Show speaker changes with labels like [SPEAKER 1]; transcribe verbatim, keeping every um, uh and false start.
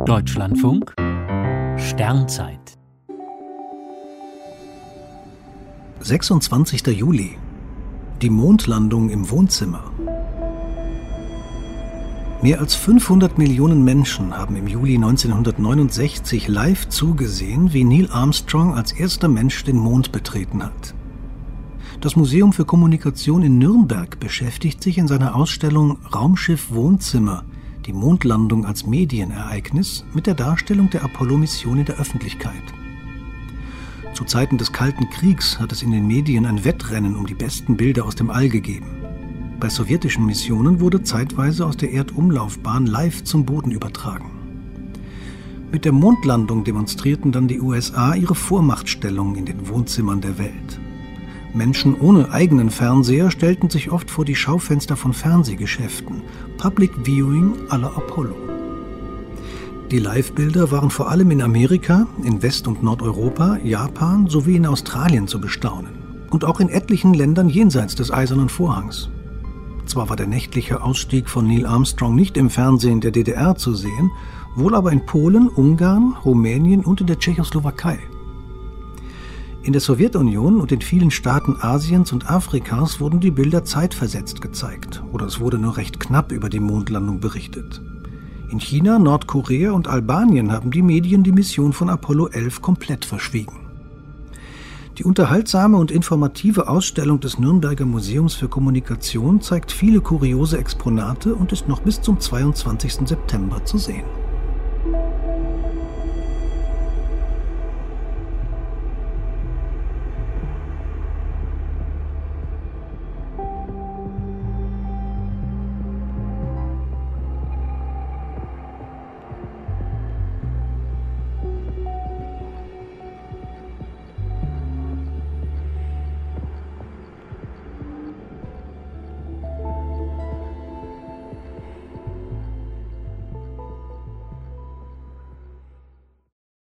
[SPEAKER 1] Deutschlandfunk Sternzeit
[SPEAKER 2] sechsundzwanzigster Juli. Die Mondlandung im Wohnzimmer. Mehr als fünfhundert Millionen Menschen haben im Juli neunzehnhundertneunundsechzig live zugesehen, wie Neil Armstrong als erster Mensch den Mond betreten hat. Das Museum für Kommunikation in Nürnberg beschäftigt sich in seiner Ausstellung Raumschiff Wohnzimmer, die Mondlandung als Medienereignis, mit der Darstellung der Apollo-Mission in der Öffentlichkeit. Zu Zeiten des Kalten Kriegs hat es in den Medien ein Wettrennen um die besten Bilder aus dem All gegeben. Bei sowjetischen Missionen wurde zeitweise aus der Erdumlaufbahn live zum Boden übertragen. Mit der Mondlandung demonstrierten dann die U S A ihre Vormachtstellung in den Wohnzimmern der Welt. Menschen ohne eigenen Fernseher stellten sich oft vor die Schaufenster von Fernsehgeschäften, Public Viewing à la Apollo. Die Live-Bilder waren vor allem in Amerika, in West- und Nordeuropa, Japan sowie in Australien zu bestaunen und auch in etlichen Ländern jenseits des Eisernen Vorhangs. Zwar war der nächtliche Ausstieg von Neil Armstrong nicht im Fernsehen der D D R zu sehen, wohl aber in Polen, Ungarn, Rumänien und in der Tschechoslowakei. In der Sowjetunion und in vielen Staaten Asiens und Afrikas wurden die Bilder zeitversetzt gezeigt oder es wurde nur recht knapp über die Mondlandung berichtet. In China, Nordkorea und Albanien haben die Medien die Mission von Apollo elf komplett verschwiegen. Die unterhaltsame und informative Ausstellung des Nürnberger Museums für Kommunikation zeigt viele kuriose Exponate und ist noch bis zum zweiundzwanzigsten September zu sehen.